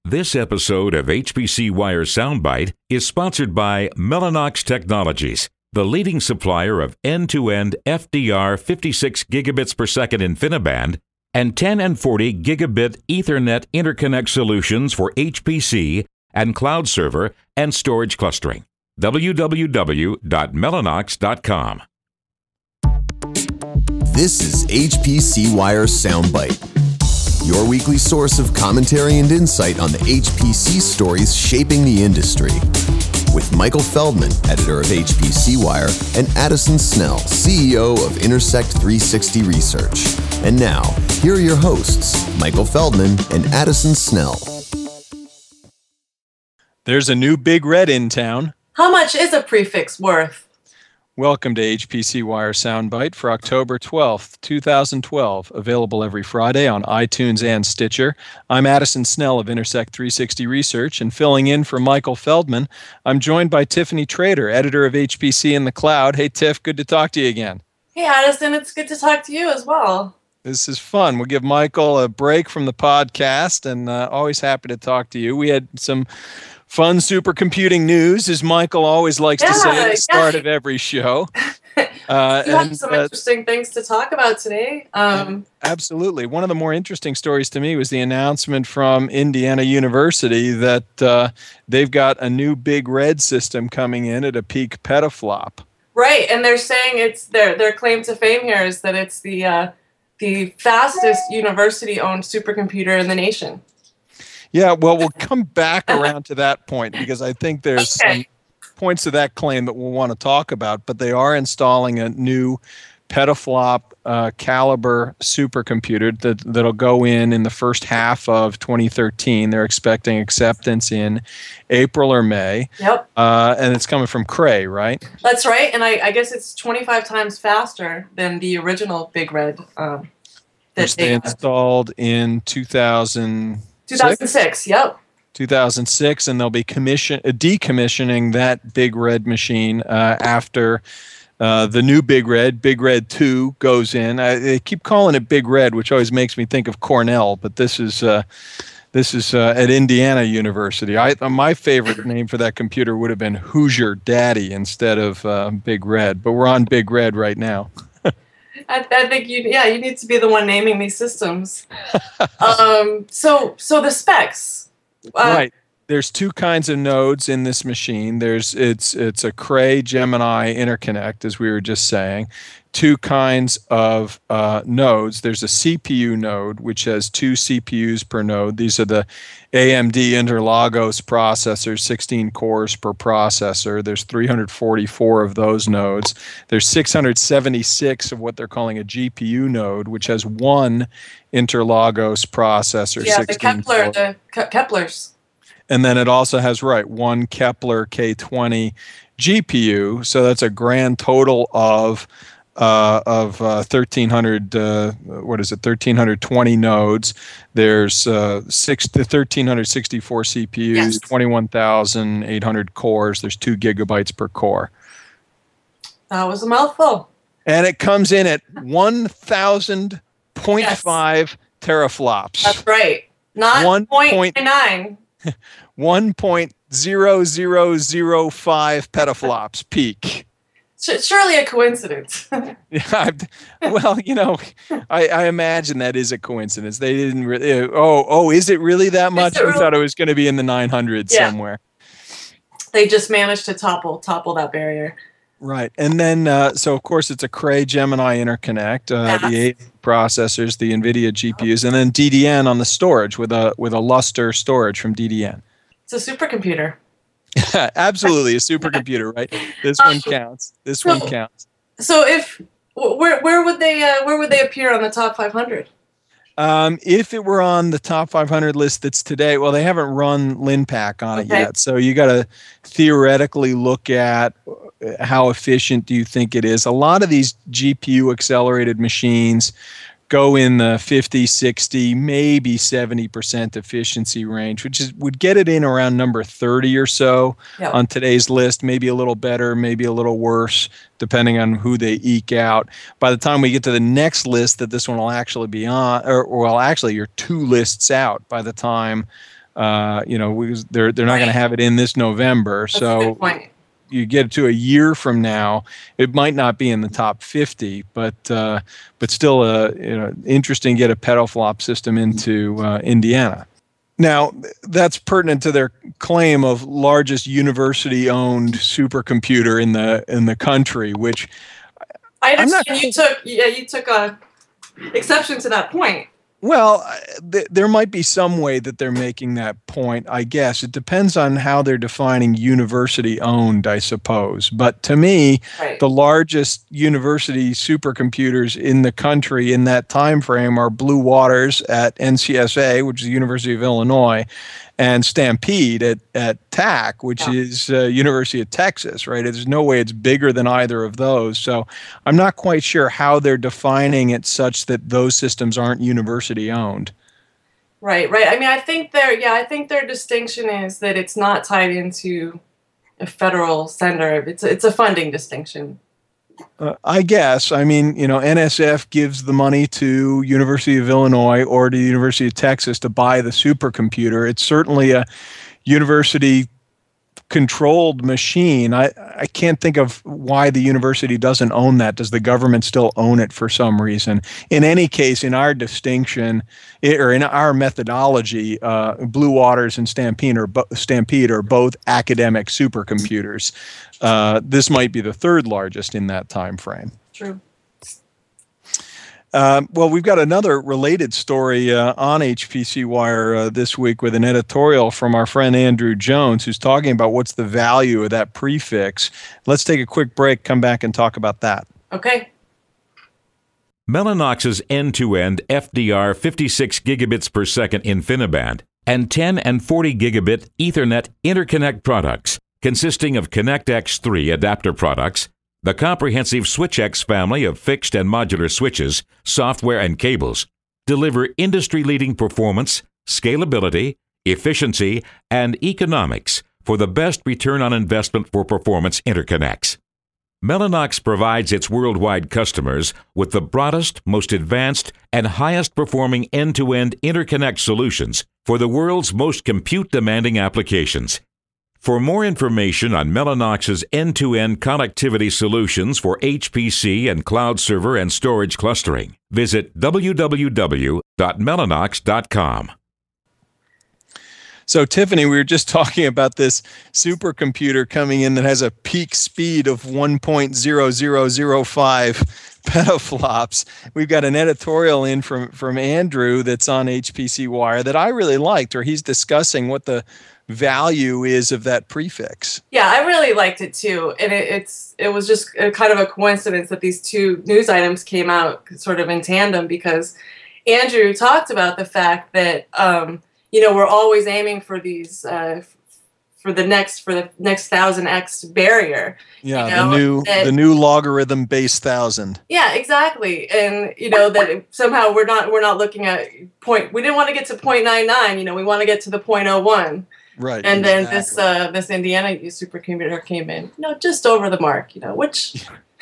This episode of HPC Wire Soundbite is sponsored by Mellanox Technologies, the leading supplier of end-to-end FDR 56 gigabits per second InfiniBand and 10 and 40 gigabit Ethernet interconnect solutions for HPC and cloud server and storage clustering. www.mellanox.com. This is HPC Wire Soundbite, your weekly source of commentary and insight on the HPC stories shaping the industry. With Michael Feldman, editor of HPC Wire, and Addison Snell, CEO of Intersect 360 Research. And now, here are your hosts, Michael Feldman and Addison Snell. There's a new Big Red in town. How much is a prefix worth? Welcome to HPC Wire Soundbite for October 12th, 2012, available every Friday on iTunes and Stitcher. I'm Addison Snell of Intersect 360 Research, and filling in for Michael Feldman, I'm joined by Tiffany Trader, editor of HPC in the Cloud. Hey, Tiff, good to talk to you again. Hey, Addison, it's good to talk to you as well. This is fun. We'll give Michael a break from the podcast, and always happy to talk to you. We had some fun supercomputing news, as Michael always likes to say at the start of every show. You have some interesting things to talk about today. Absolutely. One of the more interesting stories to me was the announcement from Indiana University that they've got a new Big Red system coming in at a peak petaflop. Right, and they're saying it's their claim to fame here is that it's the fastest university-owned supercomputer in the nation. Yeah, well, we'll come back around to that point because I think there's some points to that claim that we'll want to talk about, but they are installing a new petaflop caliber supercomputer that'll go in the first half of 2013. They're expecting acceptance in April or May. Yep. And it's coming from Cray, right? That's right, and I guess it's 25 times faster than the original Big Red. Which they installed in 2006, yep. 2006, and they'll be decommissioning that Big Red machine after the new Big Red 2, goes in. They keep calling it Big Red, which always makes me think of Cornell, but this is at Indiana University. My favorite name for that computer would have been Hoosier Daddy instead of Big Red, but we're on Big Red right now. I think you need to be the one naming these systems. So the specs. Right. There's two kinds of nodes in this machine. It's a Cray Gemini interconnect, as we were just saying. Two kinds of nodes. There's a CPU node, which has 2 CPUs per node. These are the AMD Interlagos processors, 16 cores per processor. There's 344 of those nodes. There's 676 of what they're calling a GPU node, which has 1 Interlagos processor. Yeah, the Keplers. And then it also has, 1 Kepler K20 GPU. So that's a grand total of 1,320 nodes. There's 1,364 CPUs, yes. 21,800 cores. There's 2 gigabytes per core. That was a mouthful. And it comes in at 1,000.5 teraflops. That's right. Not 0.9. 1.0005 petaflops peak. Surely a coincidence. Yeah, well, I imagine that is a coincidence. They didn't really. Is it really that much? We thought it was going to be in the 900s somewhere. They just managed to topple that barrier. Right, and then so of course it's a Cray Gemini interconnect, the 8 processors, the NVIDIA GPUs, and then DDN on the storage with a Lustre storage from DDN. It's a supercomputer. Absolutely, a supercomputer, right? This one counts. One counts. So, where would they appear on the top 500? If it were on the top 500 list that's today, well, they haven't run LinPack on it yet, so you got to theoretically look at how efficient do you think it is. A lot of these GPU accelerated machines go in the 50, 60, maybe 70% efficiency range, which would get it in around number 30 or so on today's list, maybe a little better, maybe a little worse, depending on who they eke out. By the time we get to the next list that this one will actually be on, or well, actually you're 2 lists out by the time they're not going to have it in this November. That's a so good point. You get to a year from now, it might not be in the top 50, but still, interesting to get a petaflop system into Indiana. Now, that's pertinent to their claim of largest university-owned supercomputer in the country, which I understand you took exception to that point. Well, there might be some way that they're making that point, I guess. It depends on how they're defining university-owned, I suppose. But to me, Right. the largest university supercomputers in the country in that time frame are Blue Waters at NCSA, which is the University of Illinois, and Stampede at TAC, which is University of Texas, right? There's no way it's bigger than either of those. So I'm not quite sure how they're defining it such that those systems aren't university owned. Right. I mean, I think their distinction is that it's not tied into a federal center. It's a funding distinction. I guess. I mean, NSF gives the money to University of Illinois or to the University of Texas to buy the supercomputer. It's certainly a university-controlled machine. I can't think of why the university doesn't own that. Does the government still own it for some reason? In any case, in our distinction, or in our methodology, Blue Waters and Stampede are both academic supercomputers. This might be the third largest in that time frame. True. Well, we've got another related story on HPC Wire this week with an editorial from our friend Andrew Jones, who's talking about what's the value of that prefix. Let's take a quick break, come back and talk about that. Okay. Mellanox's end-to-end FDR 56 gigabits per second InfiniBand and 10 and 40 gigabit Ethernet interconnect products, consisting of ConnectX-3 adapter products, the comprehensive SwitchX family of fixed and modular switches, software, and cables, deliver industry-leading performance, scalability, efficiency, and economics for the best return on investment for performance interconnects. Mellanox provides its worldwide customers with the broadest, most advanced, and highest performing end-to-end interconnect solutions for the world's most compute-demanding applications. For more information on Mellanox's end-to-end connectivity solutions for HPC and cloud server and storage clustering, visit www.mellanox.com. So, Tiffany, we were just talking about this supercomputer coming in that has a peak speed of 1.0005 petaflops. We've got an editorial in from Andrew that's on HPC Wire that I really liked, where he's discussing what the value is of that prefix. Yeah, I really liked it too, and it was just kind of a coincidence that these two news items came out sort of in tandem, because Andrew talked about the fact that we're always aiming for these for the next 1000x barrier. Yeah, the new logarithm base 1000. Yeah, exactly, and that somehow we're not looking at point. We didn't want to get to 0.99. We want to get to the 0.01. Right. And then this Indiana supercomputer came in, just over the mark, which.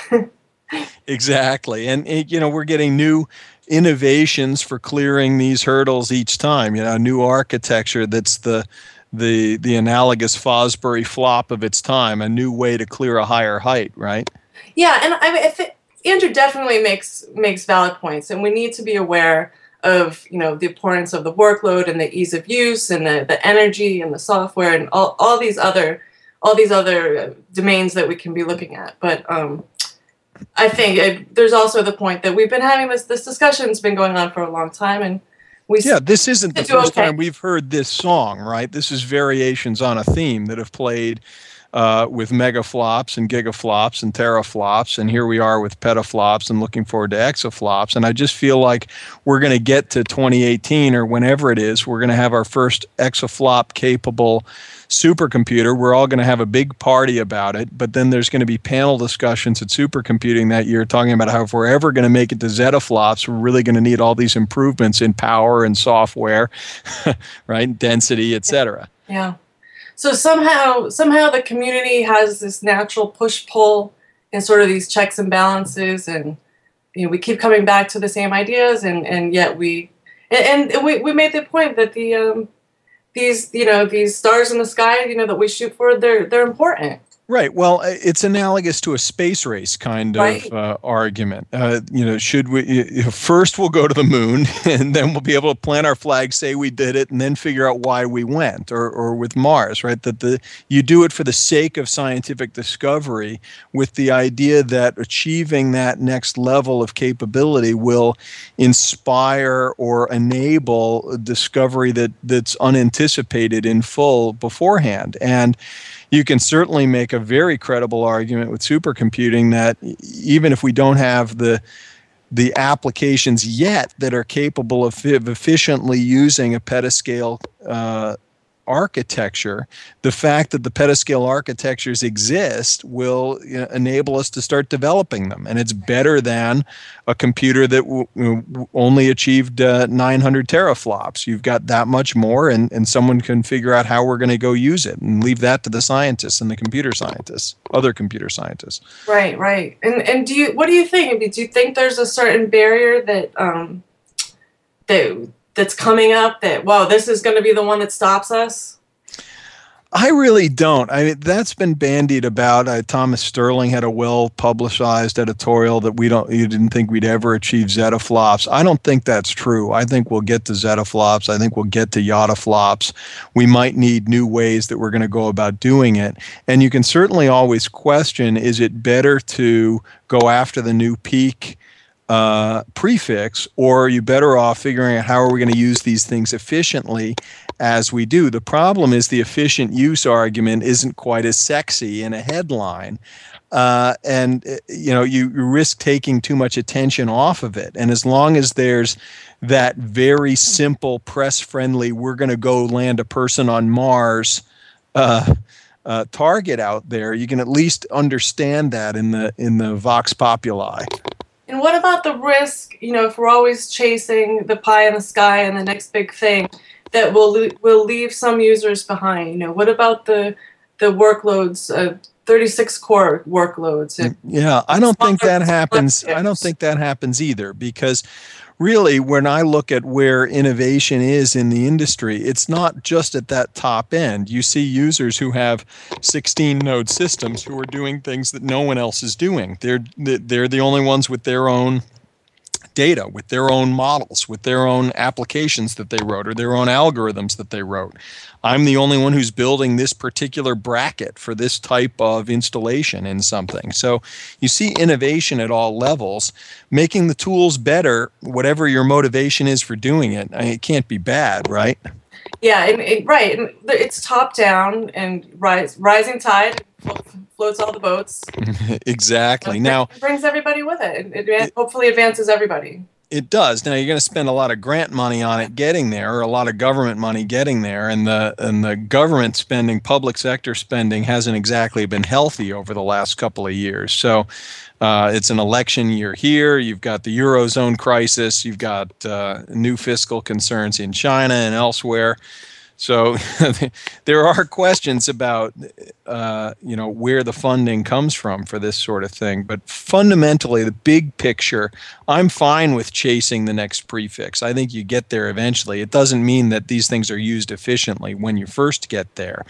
Exactly. And, we're getting new innovations for clearing these hurdles each time, a new architecture that's the analogous Fosbury flop of its time, a new way to clear a higher height, right? Yeah. And I mean, Andrew definitely makes valid points, and we need to be aware of the importance of the workload and the ease of use and the energy and the software and all these other domains that we can be looking at. But I think there's also the point that we've been having this discussion's been going on for a long time, and this isn't the first time we've heard this song, right? This is variations on a theme that have played with megaflops and gigaflops and teraflops, and here we are with petaflops and looking forward to exaflops. And I just feel like we're going to get to 2018 or whenever it is, we're going to have our first exaflop capable supercomputer. We're all going to have a big party about it, but then there's going to be panel discussions at supercomputing that year talking about how if we're ever going to make it to zettaflops, we're really going to need all these improvements in power and software, right? Density, et cetera. Yeah. So somehow the community has this natural push-pull and sort of these checks and balances, and we keep coming back to the same ideas, and yet we made the point that these stars in the sky, that we shoot for, they're important. Right. Well, it's analogous to a space race kind of argument. Should we first we'll go to the moon, and then we'll be able to plant our flag, say we did it, and then figure out why we went, or with Mars, right? That you do it for the sake of scientific discovery, with the idea that achieving that next level of capability will inspire or enable a discovery that's unanticipated in full beforehand. And you can certainly make a very credible argument with supercomputing that even if we don't have the applications yet that are capable of efficiently using a petascale architecture, the fact that the petascale architectures exist will enable us to start developing them. And it's better than a computer that only achieved 900 teraflops. You've got that much more, and someone can figure out how we're going to go use it, and leave that to the scientists and the computer scientists, other computer scientists. Right. And what do you think? I mean, do you think there's a certain barrier that's coming up that, wow, this is going to be the one that stops us? I really don't. I mean, that's been bandied about. Thomas Sterling had a well-publicized editorial that you didn't think we'd ever achieve zettaflops. I don't think that's true. I think we'll get to zettaflops. I think we'll get to yottaflops. We might need new ways that we're going to go about doing it. And you can certainly always question, is it better to go after the new peak prefix, or are you better off figuring out how are we going to use these things efficiently as we do? The problem is the efficient use argument isn't quite as sexy in a headline, and you risk taking too much attention off of it. And as long as there's that very simple, press-friendly, we're going to go land a person on Mars target out there, you can at least understand that in the vox populi. And what about the risk, if we're always chasing the pie in the sky and the next big thing, that will leave some users behind? What about the workloads, 36 core workloads? Yeah, I don't think that happens. I don't think that happens either, because really, when I look at where innovation is in the industry, it's not just at that top end. You see users who have 16-node systems who are doing things that no one else is doing. They're the only ones with their own data, with their own models, with their own applications that they wrote, or their own algorithms that they wrote. I'm the only one who's building this particular bracket for this type of installation in something. So you see innovation at all levels, making the tools better, whatever your motivation is for doing it. I mean, it can't be bad, right? Yeah, right. And it's top down, and rising tide floats all the boats. Exactly. Now it brings everybody with it. It hopefully advances everybody. It does. Now you're going to spend a lot of grant money on it getting there, or a lot of government money getting there, and the government spending, public sector spending, hasn't exactly been healthy over the last couple of years. So it's an election year here. You've got the Eurozone crisis. You've got new fiscal concerns in China and elsewhere. So there are questions about where the funding comes from for this sort of thing. But fundamentally, the big picture, I'm fine with chasing the next prefix. I think you get there eventually. It doesn't mean that these things are used efficiently when you first get there.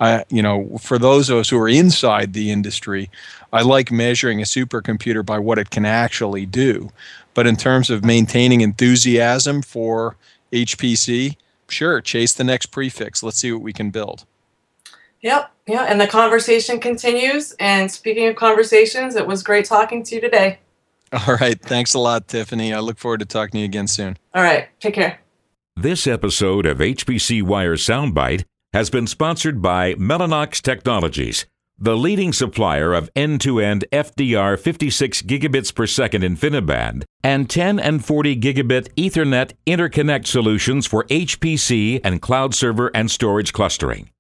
For those of us who are inside the industry, I like measuring a supercomputer by what it can actually do. But in terms of maintaining enthusiasm for HPC, sure, chase the next prefix. Let's see what we can build. Yep. Yeah. And the conversation continues. And speaking of conversations, it was great talking to you today. All right. Thanks a lot, Tiffany. I look forward to talking to you again soon. All right. Take care. This episode of HPC Wire Soundbite has been sponsored by Mellanox Technologies, the leading supplier of end-to-end FDR 56 gigabits per second InfiniBand and 10 and 40 gigabit Ethernet interconnect solutions for HPC and cloud server and storage clustering.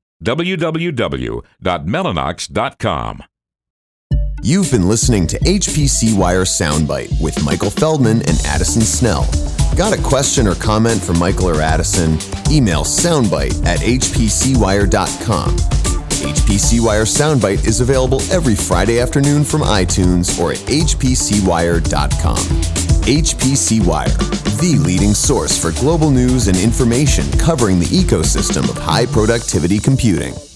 www.mellanox.com. You've been listening to HPC Wire Soundbite with Michael Feldman and Addison Snell. Got a question or comment for Michael or Addison? Email soundbite@hpcwire.com. HPC Wire Soundbite is available every Friday afternoon from iTunes or at hpcwire.com. HPC Wire, the leading source for global news and information covering the ecosystem of high productivity computing.